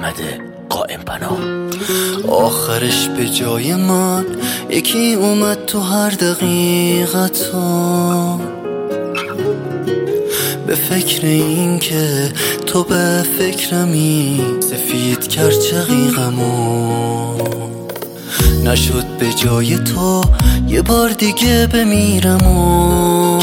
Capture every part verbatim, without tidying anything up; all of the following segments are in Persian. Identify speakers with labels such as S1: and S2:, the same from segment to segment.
S1: احمد قائم پناه.
S2: آخرش به جای من یکی اومد تو هر دقیقتا، به فکر این که تو به فکرمی سفید کرد چقیقمو. نشد به جای تو یه بار دیگه بمیرم و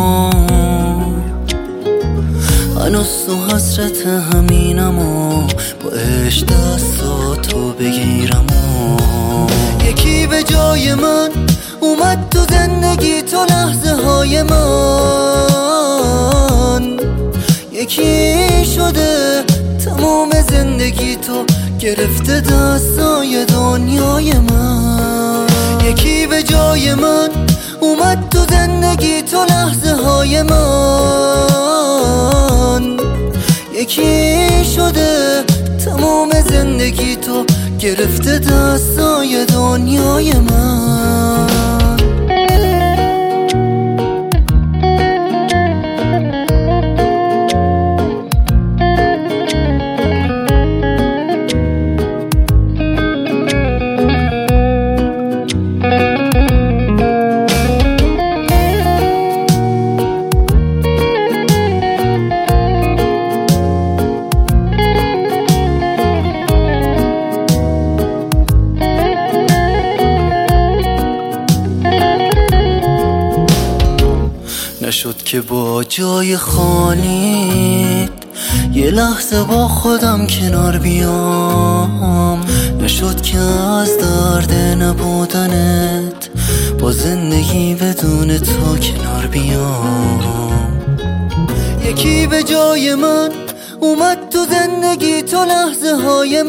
S2: هنوز تو حسرت همینم و با عشق دستاتو بگیرم و یکی به جای من اومد تو زندگی تو لحظه های من، یکی شده تمام زندگی تو گرفته دستای دنیای من. یکی به جای من اومد تو زندگی تو لحظه های من، یکی شده تمام زندگی تو گرفته دستای دنیای من. نشد که با جای خالیت یه لحظه با خودم کنار بیام، نشد که از درد نبودنت با زندگی بدون تو کنار بیام. یکی به جای من اومد تو زندگی تو لحظه های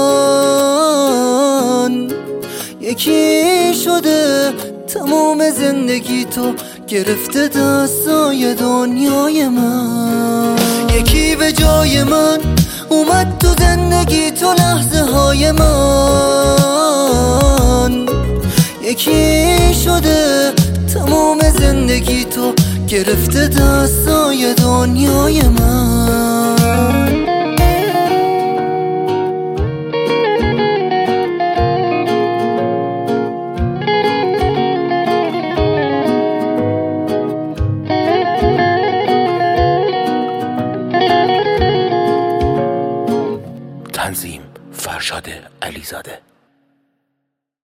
S2: من، یکی شده تمام زندگی تو گرفته دستای دنیای من. یکی به جای من اومد تو زندگی تو لحظه های من، یکی شده تمام زندگی تو گرفته دستای دنیای من.
S1: تنظیم فرشاد علیزاده.